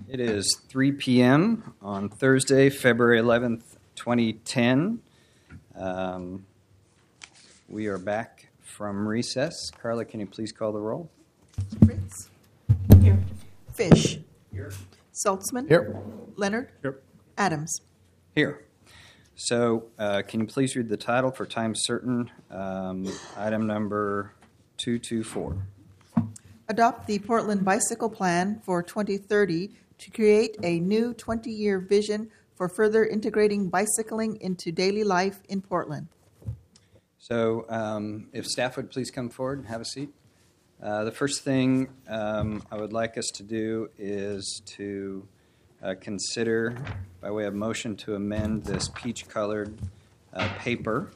It is 3 p.m. on Thursday, February 11th, 2010. We are back from recess. Carla, can you please call the roll? Fritz. Here. Fish. Here. Saltzman. Here. Leonard. Here. Adams. Here. So can you please read the title for time certain, item number 224. Adopt the Portland Bicycle Plan for 2030 to create a new 20-year vision for further integrating bicycling into daily life in Portland. So if staff would please come forward and have a seat. The first thing I would like us to do is to consider, by way of motion, to amend this peach-colored paper.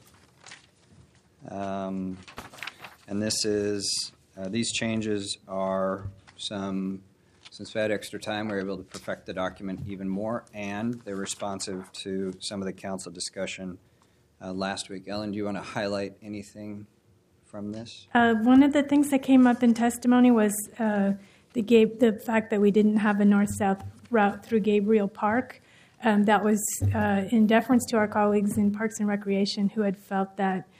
And this is, these changes are some, since we had extra time, we were able to perfect the document even more, and they're responsive to some of the council discussion last week. Ellen, do you want to highlight anything from this? One of the things that came up in testimony was the fact that we didn't have a north-south route through Gabriel Park. That was in deference to our colleagues in Parks and Recreation who had felt that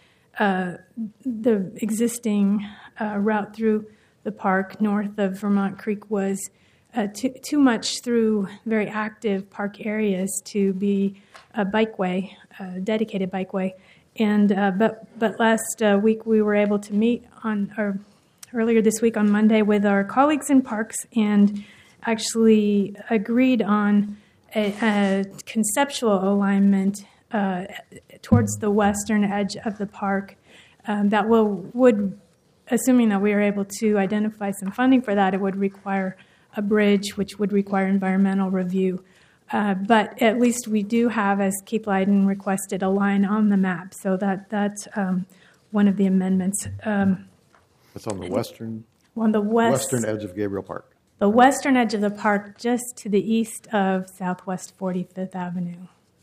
the existing route through the park north of Vermont Creek was too much through very active park areas to be a bikeway, a dedicated bikeway. And but last week we were able to meet earlier this week on Monday with our colleagues in Parks and actually agreed on a conceptual alignment towards the western edge of the park that would, assuming that we are able to identify some funding for that, it would require a bridge, which would require environmental review. But at least we do have, as Keith Leiden requested, a line on the map. So that's one of the amendments. It's on the western edge of Gabriel Park. The western edge of the park, just to the east of Southwest 45th Avenue.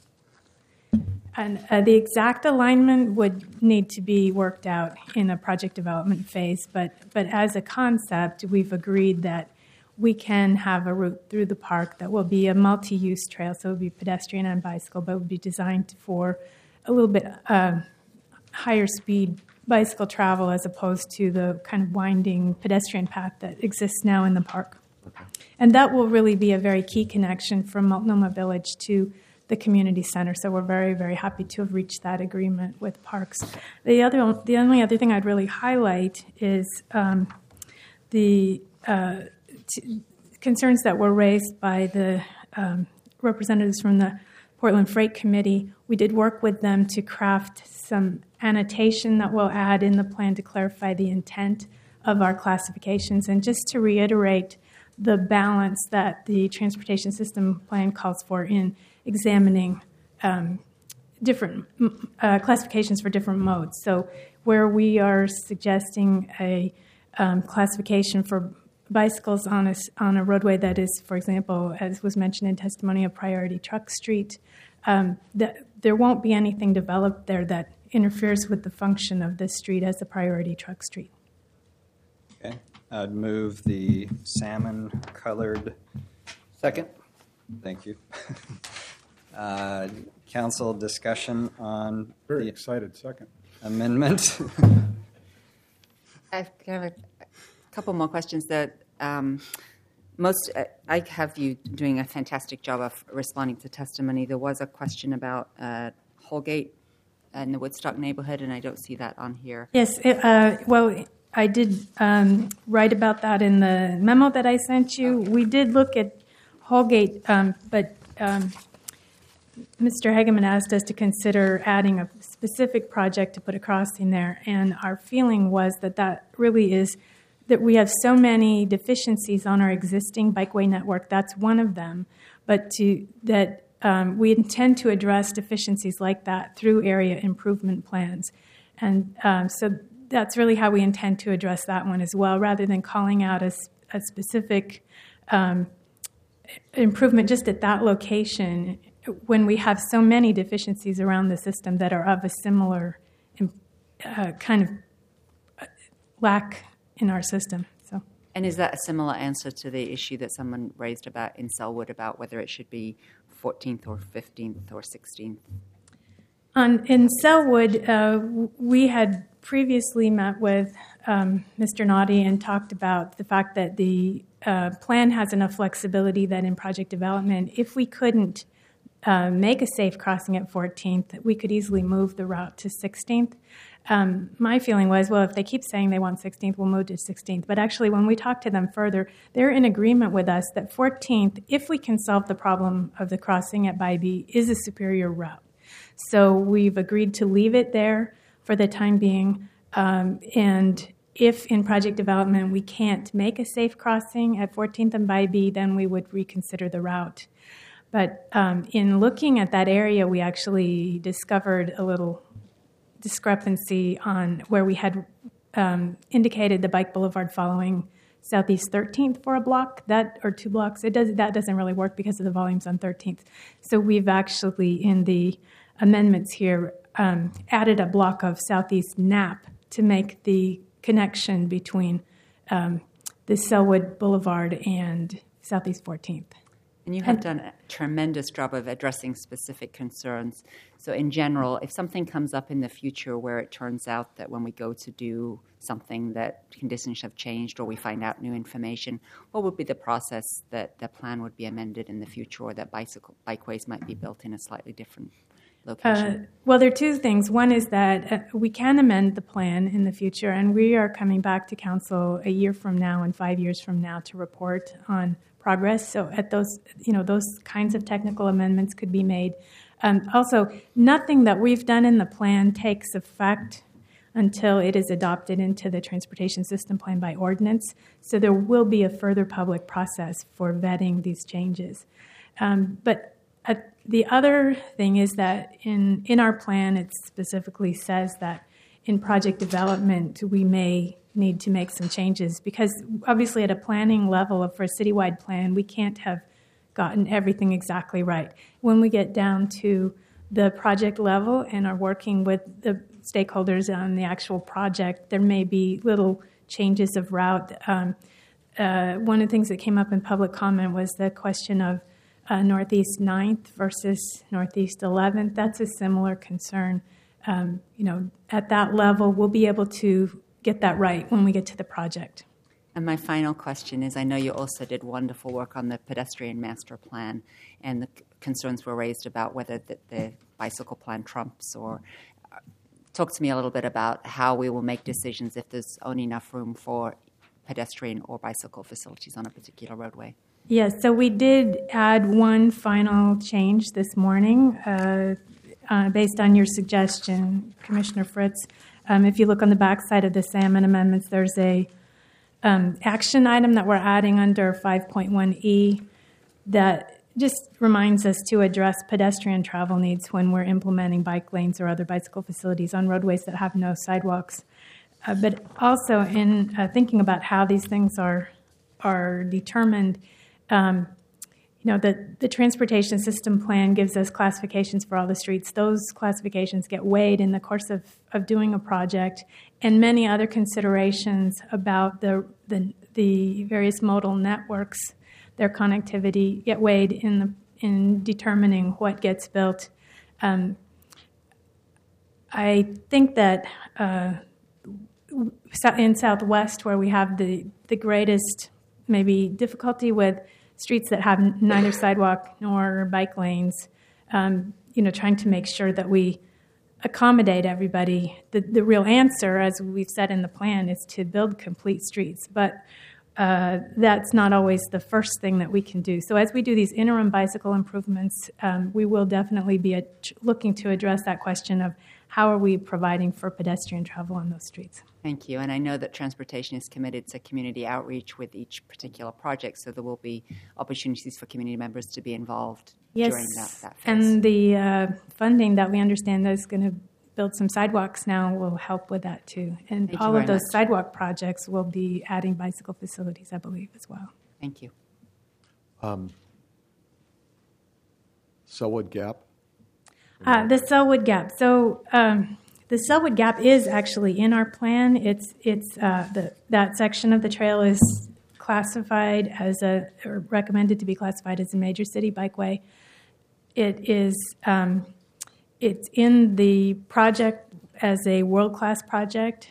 And the exact alignment would need to be worked out in a project development phase. But as a concept, we've agreed that we can have a route through the park that will be a multi-use trail. So it would be pedestrian and bicycle, but it would be designed for a little bit higher speed bicycle travel as opposed to the kind of winding pedestrian path that exists now in the park. Okay. And that will really be a very key connection from Multnomah Village to the community center. So we're very, very happy to have reached that agreement with Parks. The only other thing I'd really highlight is the concerns that were raised by the representatives from the Portland Freight Committee. We did work with them to craft some annotation that we'll add in the plan to clarify the intent of our classifications. And just to reiterate the balance that the transportation system plan calls for in examining different classifications for different modes. So where we are suggesting a classification for bicycles on a roadway that is, for example, as was mentioned in testimony, a priority truck street, there won't be anything developed there that interferes with the function of this street as a priority truck street. Okay. I'd move the salmon-colored. Second. Thank you. Council discussion on Very excited second. Amendment. I have a couple more questions. I have you doing a fantastic job of responding to testimony. There was a question about Holgate and the Woodstock neighborhood, and I don't see that on here. Yes, well, I did write about that in the memo that I sent you. Okay. We did look at Holgate, but Mr. Hageman asked us to consider adding a specific project to put a crossing there, and our feeling was that really is that we have so many deficiencies on our existing bikeway network. That's one of them, but we intend to address deficiencies like that through area improvement plans. And so that's really how we intend to address that one as well, rather than calling out a specific improvement just at that location when we have so many deficiencies around the system that are of a similar kind of lack in our system. So And is that a similar answer to the issue that someone raised about in Selwood about whether it should be 14th or 15th or 16th? In Selwood, we had previously met with Mr. Naughty and talked about the fact that the plan has enough flexibility that in project development, if we couldn't make a safe crossing at 14th, we could easily move the route to 16th. My feeling was, well, if they keep saying they want 16th, we'll move to 16th. But actually, when we talked to them further, they're in agreement with us that 14th, if we can solve the problem of the crossing at Bybee, is a superior route. So we've agreed to leave it there for the time being. And if in project development we can't make a safe crossing at 14th and Bybee, then we would reconsider the route. But in looking at that area, we actually discovered a little discrepancy on where we had indicated the bike boulevard following Southeast 13th for a block, or 2 blocks. That doesn't really work because of the volumes on 13th. So we've actually, in the amendments here, added a block of Southeast Knapp to make the connection between the Selwood Boulevard and Southeast 14th. And you have done a tremendous job of addressing specific concerns. So in general, if something comes up in the future where it turns out that when we go to do something that conditions have changed or we find out new information, what would be the process that the plan would be amended in the future, or that bikeways might be built in a slightly different location? Well, there are 2 things. One is that we can amend the plan in the future, and we are coming back to council a year from now and 5 years from now to report on progress. So at those kinds of technical amendments could be made. Also, nothing that we've done in the plan takes effect until it is adopted into the transportation system plan by ordinance. So there will be a further public process for vetting these changes. But the other thing is that in our plan, it specifically says that in project development, we may need to make some changes, because obviously at a planning level for a citywide plan, we can't have gotten everything exactly right. When we get down to the project level and are working with the stakeholders on the actual project, there may be little changes of route. One of the things that came up in public comment was the question of Northeast 9th versus Northeast 11th. That's a similar concern. At that level, we'll be able to get that right when we get to the project. And my final question is, I know you also did wonderful work on the pedestrian master plan, and the concerns were raised about whether the bicycle plan trumps, or talk to me a little bit about how we will make decisions if there's only enough room for pedestrian or bicycle facilities on a particular roadway. Yes, so we did add one final change this morning based on your suggestion, Commissioner Fritz. If you look on the back side of the Salmon amendments, there's a action item that we're adding under 5.1E that just reminds us to address pedestrian travel needs when we're implementing bike lanes or other bicycle facilities on roadways that have no sidewalks. But also in thinking about how these things are determined, the transportation system plan gives us classifications for all the streets. Those classifications get weighed in the course of doing a project, and many other considerations about the various modal networks, their connectivity, get weighed in determining what gets built. I think that in Southwest, where we have the greatest maybe difficulty with streets that have neither sidewalk nor bike lanes, trying to make sure that we accommodate everybody. The real answer, as we've said in the plan, is to build complete streets. But that's not always the first thing that we can do. So as we do these interim bicycle improvements, we will definitely be looking to address that question of how are we providing for pedestrian travel on those streets. Thank you. And I know that transportation is committed to community outreach with each particular project, so there will be opportunities for community members to be involved during that phase. And the funding that we understand that is going to build some sidewalks now will help with that too. And Thank all you of those much. sidewalk projects will be adding bicycle facilities, I believe, as well. Thank you. Selwood Gap. The Selwood Gap. So the Selwood Gap is actually in our plan. It's that section of the trail is classified as or recommended to be classified as a major city bikeway. It is, it's in the project as a world-class project,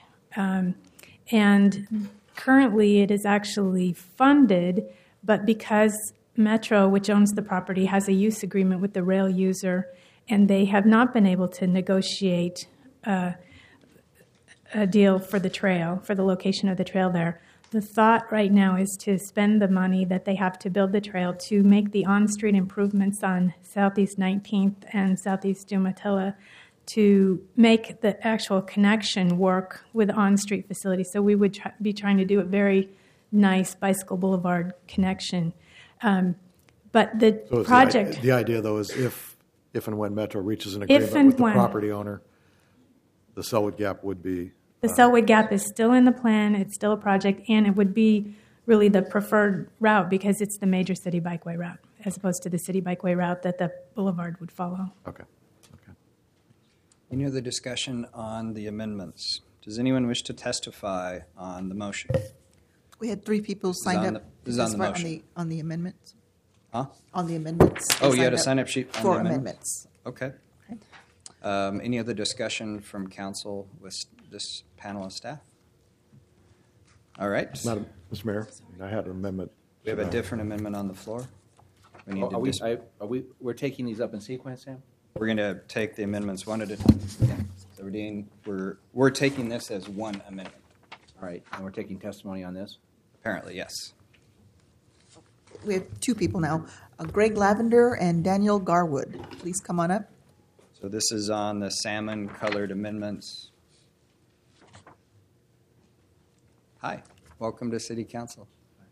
and currently it is actually funded, but because Metro, which owns the property, has a use agreement with the rail user, and they have not been able to negotiate a deal for the trail, for the location of the trail there. The thought right now is to spend the money that they have to build the trail to make the on-street improvements on Southeast 19th and Southeast Umatilla to make the actual connection work with on-street facilities. So we would be trying to do a very nice bicycle boulevard connection. But the So project... The idea, though, is if and when Metro reaches an agreement with the property owner, the Selwood Gap would be... The Selwood Gap is still in the plan. It's still a project, and it would be really the preferred route because it's the major city bikeway route as opposed to the city bikeway route that the boulevard would follow. Okay. Any other discussion on the amendments? Does anyone wish to testify on the motion? We had 3 people signed up. This is on the motion. On the amendments? Huh? On the amendments. Oh, They you had a signed sign-up sheet on for the amendments. Okay. Okay. Any other discussion from council with this panel of staff? All right. Madam, Mr. Mayor, I had an amendment. We have a different amendment on the floor. We need to We're taking these up in sequence, Sam? We're going to take the amendments one at a time. Yeah. So we're taking this as one amendment. All right, and we're taking testimony on this? Apparently, yes. We have 2 people now, Greg Lavender and Daniel Garwood. Please come on up. So this is on the salmon-colored amendments. Hi, welcome to City Council.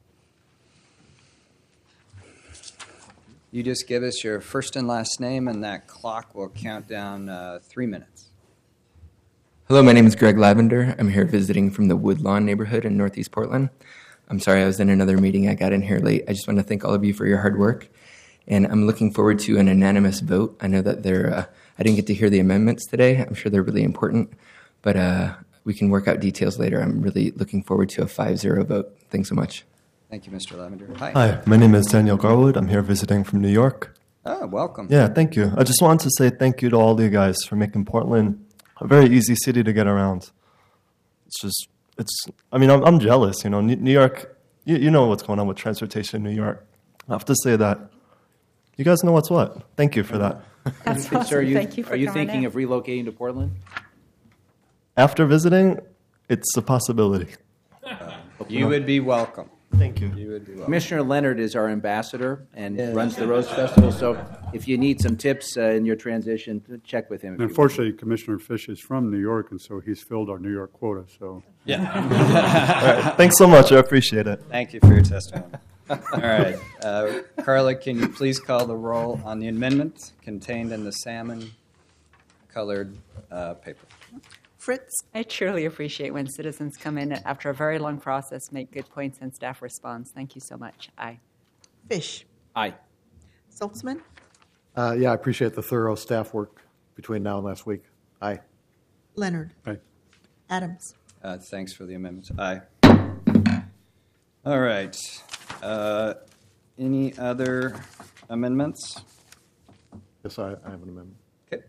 You just give us your first and last name, and that clock will count down 3 minutes. Hello, my name is Greg Lavender. I'm here visiting from the Woodlawn neighborhood in Northeast Portland. I'm sorry I was in another meeting. I got in here late. I just want to thank all of you for your hard work, and I'm looking forward to an unanimous vote. I know that I didn't get to hear the amendments today. I'm sure they're really important, but we can work out details later. I'm really looking forward to a 5-0 vote. Thanks so much. Thank you, Mr. Lavender. Hi. Hi, my name is Daniel Garwood. I'm here visiting from New York. Oh, welcome. Yeah, thank you. I just wanted to say thank you to all you guys for making Portland a very easy city to get around. I'm jealous, New York, you know what's going on with transportation in New York. I have to say that. You guys know what's what. Thank you for that. That's Sir, awesome. Thank you for Are you coming thinking in. of relocating to Portland? After visiting, it's a possibility. You would be welcome. Thank you. You would be welcome. Commissioner Leonard is our ambassador and runs the Rose Festival, so if you need some tips in your transition, check with him. Unfortunately, Commissioner Fish is from New York, and so he's filled our New York quota. So, All right, thanks so much. I appreciate it. Thank you for your testimony. All right. Carla, can you please call the roll on the amendment contained in the salmon-colored paper? Fritz, I truly appreciate when citizens come in after a very long process, make good points, and staff responds. Thank you so much. Aye. Fish, Aye. Saltzman, Yeah, I appreciate the thorough staff work between now and last week. Aye. Leonard, Aye. Adams. Thanks for the amendments. Aye. All right. Any other amendments? Yes, I have an amendment. Okay.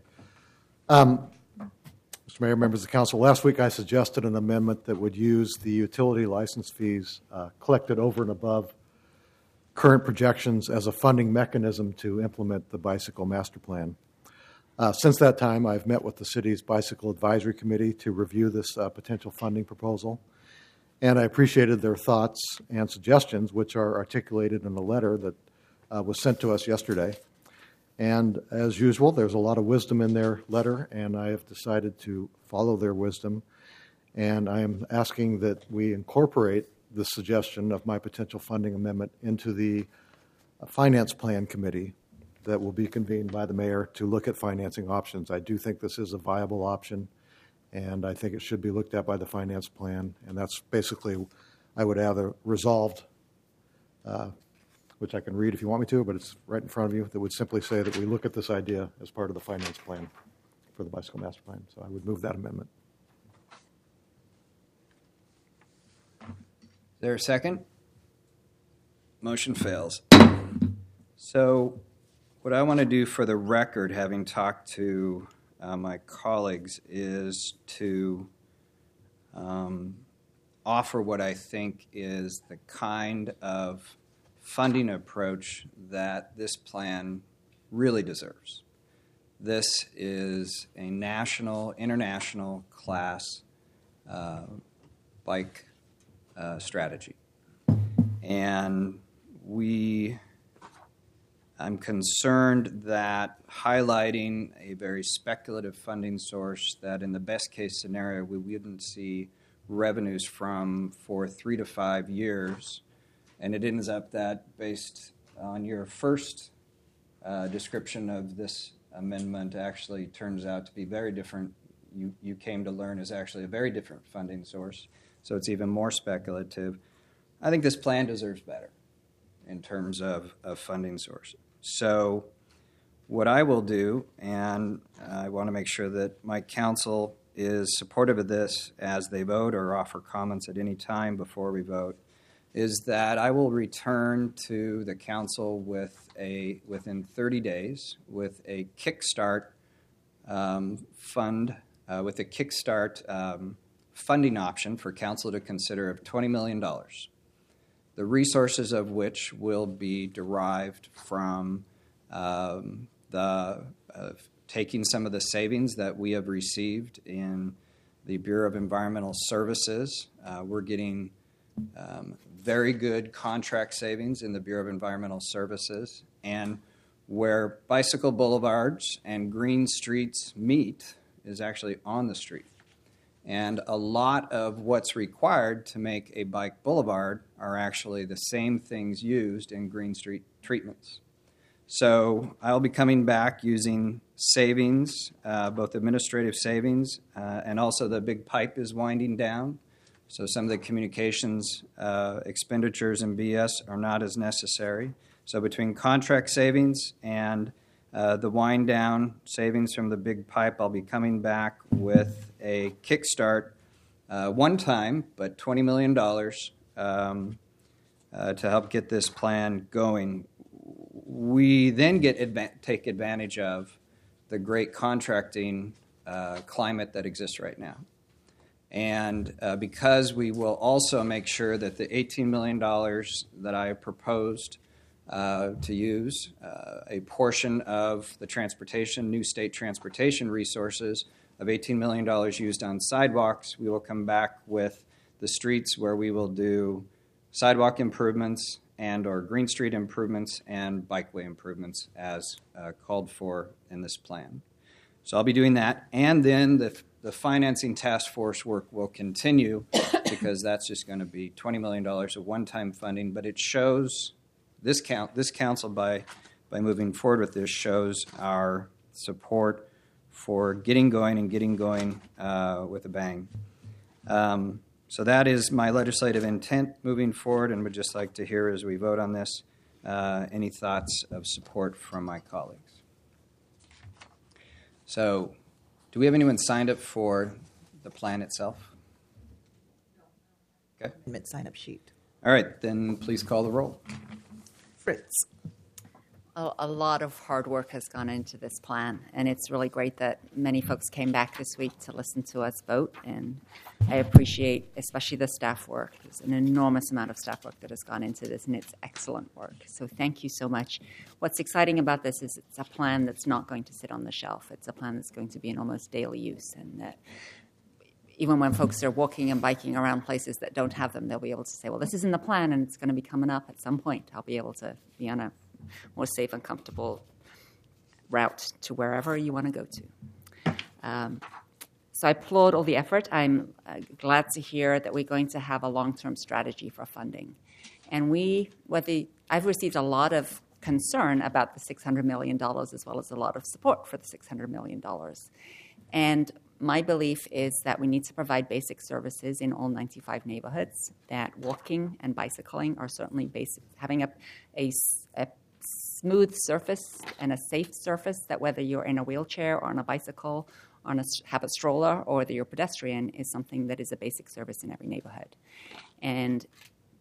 Mr. Mayor, members of the council, last week I suggested an amendment that would use the utility license fees collected over and above current projections as a funding mechanism to implement the bicycle master plan. Since that time, I've met with the city's bicycle advisory committee to review this potential funding proposal, and I appreciated their thoughts and suggestions, which are articulated in a letter that was sent to us yesterday. And as usual, there's a lot of wisdom in their letter, and I have decided to follow their wisdom. And I am asking that we incorporate the suggestion of my potential funding amendment into the Finance Plan Committee that will be convened by the mayor to look at financing options. I do think this is a viable option, and I think it should be looked at by the Finance Plan. And that's basically, I would have a resolved which I can read if you want me to, but it's right in front of you, that would simply say that we look at this idea as part of the finance plan for the bicycle master plan. So I would move that amendment. Is there a second? Motion fails. So what I want to do for the record, having talked to my colleagues, is to offer what I think is the kind of funding approach that this plan really deserves. This is a national, international class bike strategy. And I'm concerned that highlighting a very speculative funding source that in the best case scenario we wouldn't see revenues from for 3 to 5 years, and it ends up that based on your first description of this amendment actually turns out to be very different. You came to learn is actually a very different funding source, so it's even more speculative. I think this plan deserves better in terms of funding source. So what I will do, and I want to make sure that my council is supportive of this as they vote or offer comments at any time before we vote, is that I will return to the council within 30 days with a kickstart fund, with a kickstart funding option for council to consider of $20 million. The resources of which will be derived from taking some of the savings that we have received in the Bureau of Environmental Services. We're getting very good contract savings in the Bureau of Environmental Services, and where bicycle boulevards and green streets meet is actually on the street. And a lot of what's required to make a bike boulevard are actually the same things used in green street treatments. So I'll be coming back using savings, both administrative savings and also the big pipe is winding down. So some of the communications expenditures in BS are not as necessary. So between contract savings and the wind down savings from the big pipe, I'll be coming back with a kickstart, one time, but $20 million to help get this plan going. We then take advantage of the great contracting climate that exists right now. And because we will also make sure that the $18 million that I proposed to use, a portion of the new state transportation resources of $18 million used on sidewalks, we will come back with the streets where we will do sidewalk improvements and or Green Street improvements and bikeway improvements as called for in this plan. So I'll be doing that. And then the financing task force work will continue because that's just going to be $20 million of one-time funding. But it shows this council, by moving forward with this, shows our support for getting going with a bang. So that is my legislative intent moving forward, and would just like to hear as we vote on this any thoughts of support from my colleagues. So do we have anyone signed up for the plan itself? Okay. Sign-up sheet. All right, then please call the roll. Fritz. A lot of hard work has gone into this plan, and it's really great that many folks came back this week to listen to us vote, and I appreciate especially the staff work. There's an enormous amount of staff work that has gone into this, and it's excellent work. So thank you so much. What's exciting about this is it's a plan that's not going to sit on the shelf. It's a plan that's going to be in almost daily use, and that even when folks are walking and biking around places that don't have them, they'll be able to say, well, this is in the plan, and it's going to be coming up at some point. I'll be able to be on a more safe and comfortable route to wherever you want to go to. So I applaud all the effort. I'm glad to hear that we're going to have a long-term strategy for funding. And I've received a lot of concern about the $600 million as well as a lot of support for the $600 million. And my belief is that we need to provide basic services in all 95 neighborhoods, that walking and bicycling are certainly basic, having a smooth surface and a safe surface, that whether you're in a wheelchair or on a bicycle or have a stroller or whether you're a pedestrian is something that is a basic service in every neighborhood. And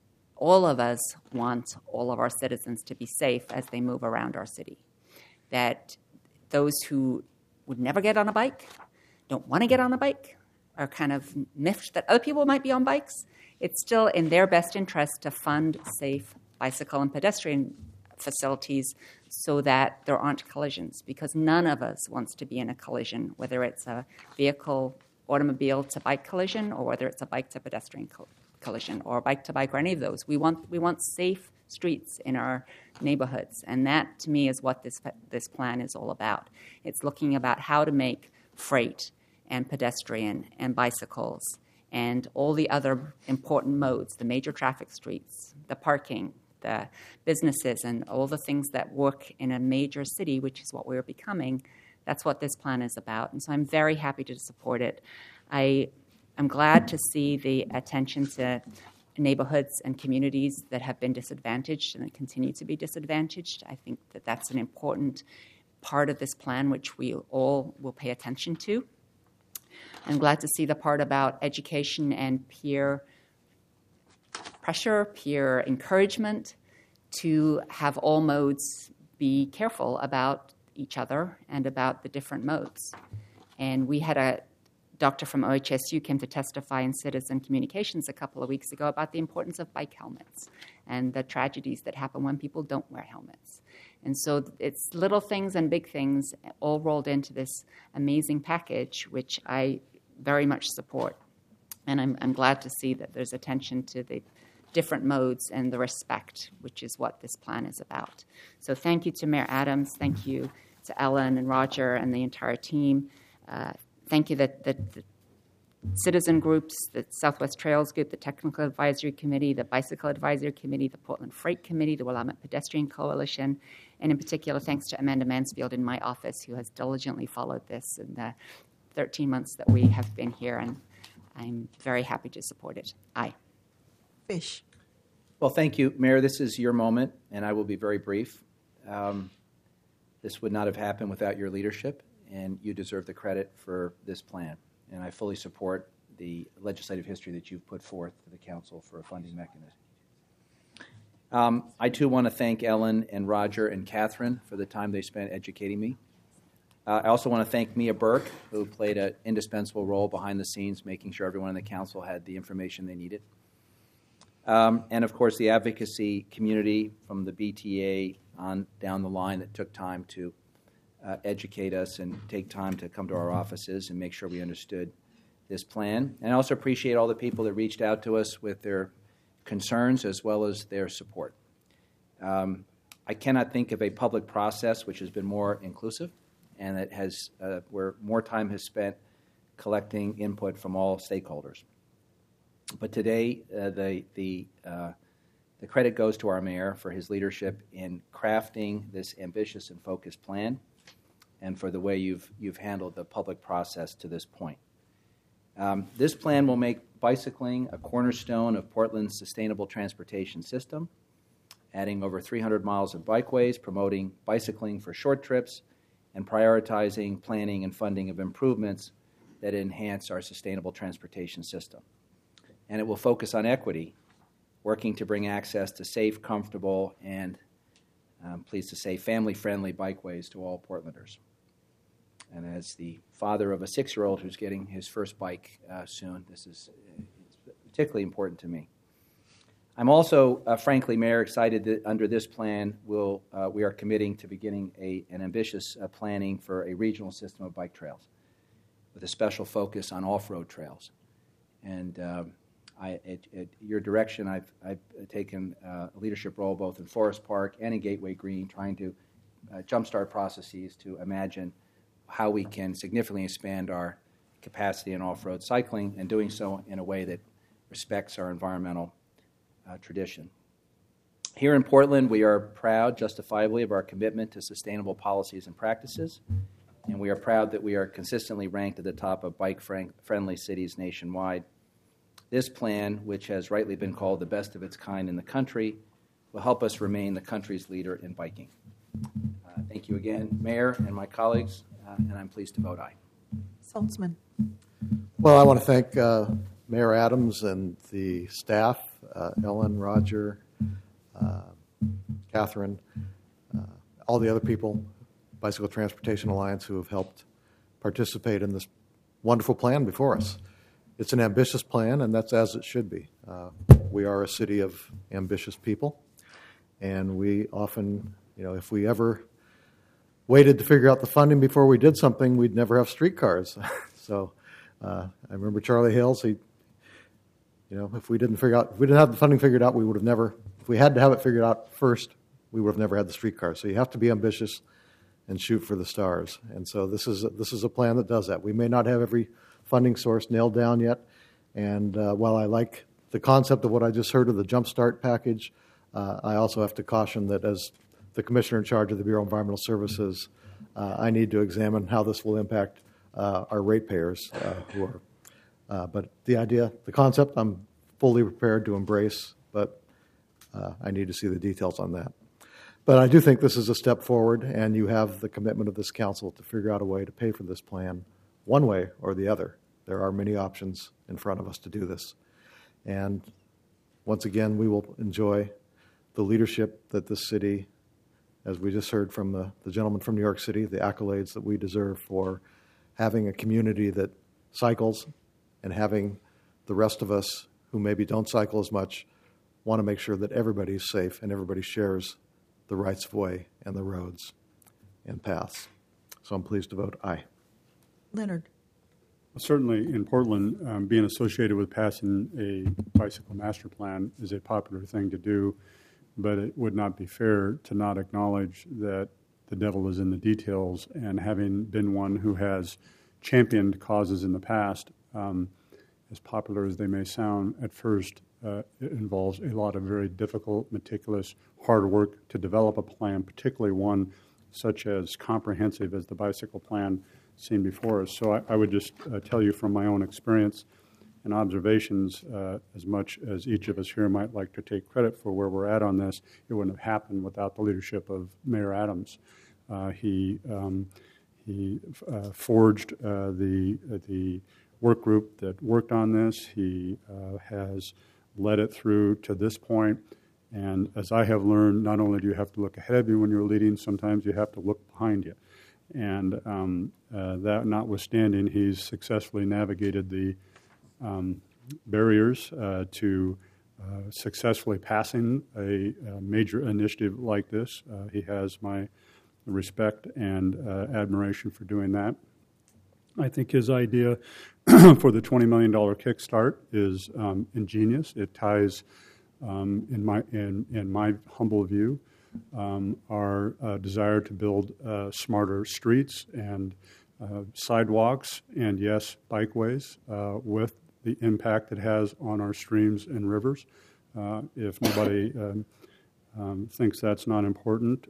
all of us want all of our citizens to be safe as they move around our city. That those who would never get on a bike, don't want to get on a bike, are kind of miffed that other people might be on bikes. It's still in their best interest to fund safe bicycle and pedestrian facilities so that there aren't collisions, because none of us wants to be in a collision, whether it's a vehicle, automobile to bike collision, or whether it's a bike to pedestrian collision, or bike to bike, or any of those. We want safe streets in our neighborhoods, and that to me is what this plan is all about. It's looking about how to make freight and pedestrian and bicycles and all the other important modes, the major traffic streets, the parking, the businesses, and all the things that work in a major city, which is what we're becoming. That's what this plan is about. And so I'm very happy to support it. I'm glad to see the attention to neighborhoods and communities that have been disadvantaged and continue to be disadvantaged. I think that that's an important part of this plan, which we all will pay attention to. I'm glad to see the part about education and peer pressure, peer encouragement to have all modes be careful about each other and about the different modes. And we had a doctor from OHSU came to testify in Citizen Communications a couple of weeks ago about the importance of bike helmets and the tragedies that happen when people don't wear helmets. And so it's little things and big things all rolled into this amazing package, which I very much support. And I'm glad to see that there's attention to the different modes and the respect, which is what this plan is about. So thank you to Mayor Adams. Thank you to Ellen and Roger and the entire team. Thank you that the citizen groups, the Southwest Trails Group, the Technical Advisory Committee, the Bicycle Advisory Committee, the Portland Freight Committee, the Willamette Pedestrian Coalition, and in particular, thanks to Amanda Mansfield in my office, who has diligently followed this in the 13 months that we have been here, and I'm very happy to support it. Aye. Fish. Well, thank you, Mayor. This is your moment, and I will be very brief. This would not have happened without your leadership, and you deserve the credit for this plan. And I fully support the legislative history that you've put forth to the council for a funding mechanism. I, too, want to thank Ellen and Roger and Catherine for the time they spent educating me. I also want to thank Mia Burke, who played an indispensable role behind the scenes, making sure everyone in the council had the information they needed. And, of course, the advocacy community from the BTA on down the line that took time to educate us and take time to come to our offices and make sure we understood this plan. And I also appreciate all the people that reached out to us with their concerns as well as their support. I cannot think of a public process which has been more inclusive and that has where more time has spent collecting input from all stakeholders. But today, the credit goes to our mayor for his leadership in crafting this ambitious and focused plan, and for the way you've handled the public process to this point. This plan will make bicycling a cornerstone of Portland's sustainable transportation system, adding over 300 miles of bikeways, promoting bicycling for short trips, and prioritizing planning and funding of improvements that enhance our sustainable transportation system. And it will focus on equity, working to bring access to safe, comfortable, and I'm pleased to say family-friendly bikeways to all Portlanders. And as the father of a 6-year-old who's getting his first bike soon, this is particularly important to me. I'm also, frankly, Mayor, excited that under this plan we are committing to beginning an ambitious planning for a regional system of bike trails with a special focus on off-road trails. And at your direction, I've taken a leadership role both in Forest Park and in Gateway Green, trying to jumpstart processes to imagine how we can significantly expand our capacity in off-road cycling, and doing so in a way that respects our environmental tradition. Here in Portland, we are proud, justifiably, of our commitment to sustainable policies and practices, and we are proud that we are consistently ranked at the top of bike-friendly cities nationwide. This plan, which has rightly been called the best of its kind in the country, will help us remain the country's leader in biking. Thank you again, Mayor and my colleagues, and I'm pleased to vote aye. Saltzman. Well, I want to thank Mayor Adams and the staff Ellen, Roger, Catherine, all the other people, Bicycle Transportation Alliance, who have helped participate in this wonderful plan before us. It's an ambitious plan, and that's as it should be. We are a city of ambitious people, and we often, if we ever waited to figure out the funding before we did something, we'd never have streetcars. So I remember Charlie Hills. If we didn't have the funding figured out, we would have never. If we had to have it figured out first, we would have never had the streetcar. So you have to be ambitious and shoot for the stars. And so this is a plan that does that. We may not have every funding source nailed down yet. And while I like the concept of what I just heard of the Jumpstart package, I also have to caution that as the commissioner in charge of the Bureau of Environmental Services, I need to examine how this will impact our ratepayers who are. But the concept, I'm fully prepared to embrace, but I need to see the details on that. But I do think this is a step forward, and you have the commitment of this council to figure out a way to pay for this plan one way or the other. There are many options in front of us to do this. And once again, we will enjoy the leadership that this city, as we just heard from the gentleman from New York City, the accolades that we deserve for having a community that cycles and having the rest of us who maybe don't cycle as much want to make sure that everybody's safe and everybody shares the rights of way and the roads and paths. So I'm pleased to vote aye. Leonard. Certainly in Portland, being associated with passing a bicycle master plan is a popular thing to do, but it would not be fair to not acknowledge that the devil is in the details, and having been one who has championed causes in the past, as popular as they may sound at first, it involves a lot of very difficult, meticulous, hard work to develop a plan, particularly one such as comprehensive as the bicycle plan seen before us. So I would just tell you from my own experience and observations, as much as each of us here might like to take credit for where we're at on this, it wouldn't have happened without the leadership of Mayor Adams. He forged the work group that worked on this. He has led it through to this point. And as I have learned, not only do you have to look ahead of you when you're leading, sometimes you have to look behind you. And that notwithstanding, he's successfully navigated the barriers to successfully passing a major initiative like this. He has my respect and admiration for doing that. I think his idea for the $20 million kickstart is ingenious. It ties, in my humble view, our desire to build smarter streets and sidewalks and, yes, bikeways with the impact it has on our streams and rivers. If nobody thinks that's not important,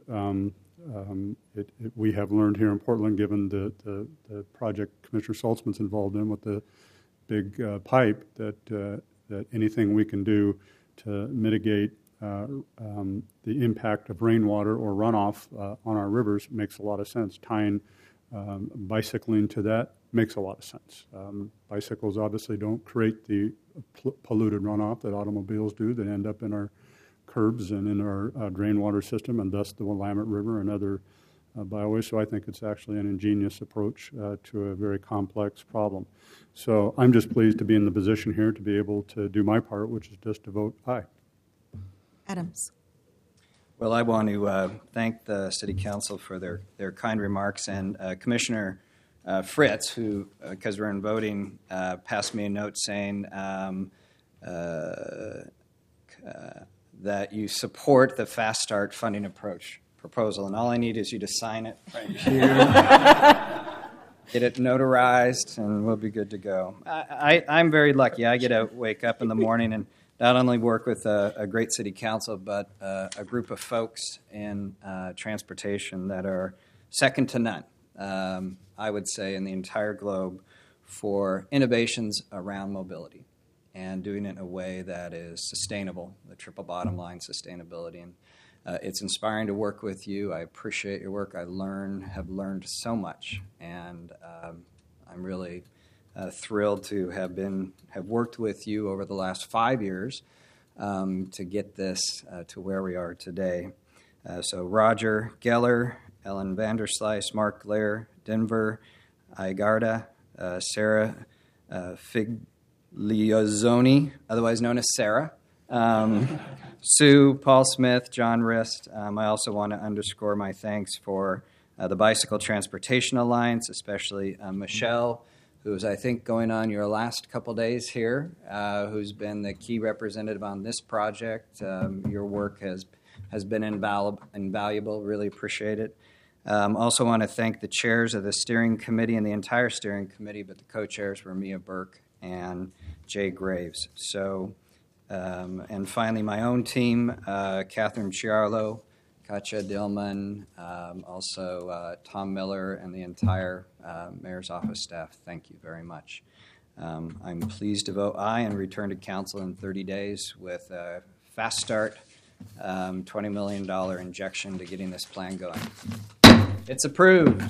we have learned here in Portland, given the project Commissioner Saltzman's involved in with the big pipe, that anything we can do to mitigate the impact of rainwater or runoff on our rivers makes a lot of sense. Tying bicycling to that makes a lot of sense. Bicycles obviously don't create the polluted runoff that automobiles do that end up in our curbs and in our drain water system, and thus the Willamette River and other byways. So I think it's actually an ingenious approach to a very complex problem. So I'm just pleased to be in the position here to be able to do my part, which is just to vote aye. Adams. Well, I want to thank the City Council for their kind remarks, and Commissioner Fritz, who, because we're in voting, passed me a note saying that you support the Fast Start funding approach proposal, and all I need is you to sign it right here. Get it notarized, and we'll be good to go. I'm very lucky. I get to wake up in the morning and not only work with a great city council, but a group of folks in transportation that are second to none, I would say, in the entire globe for innovations around mobility and doing it in a way that is sustainable, the triple bottom line sustainability. And it's inspiring to work with you. I appreciate your work. I have learned so much, and I'm really thrilled to have worked with you over the last 5 years to get this to where we are today. So Roger Geller, Ellen Vanderslice, Mark Blair, Denver, Igarda, Sarah Figliazzoni, otherwise known as Sarah, Sue, Paul Smith, John Rist. I also want to underscore my thanks for the Bicycle Transportation Alliance, especially Michelle, who's, I think, going on your last couple days here, who's been the key representative on this project. Your work has been invaluable. Really appreciate it. Also want to thank the chairs of the steering committee and the entire steering committee, but the co-chairs were Mia Burke and Jay Graves. So, and finally, my own team, Catherine Chiarlo, Katja Dillman, also Tom Miller, and the entire Mayor's Office staff. Thank you very much. I'm pleased to vote aye and return to council in 30 days with a fast start, $20 million injection to getting this plan going. It's approved.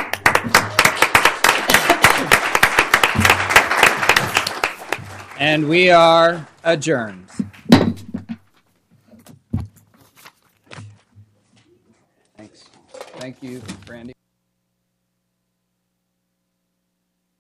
And we are adjourned. Thanks. Thank you, Brandy.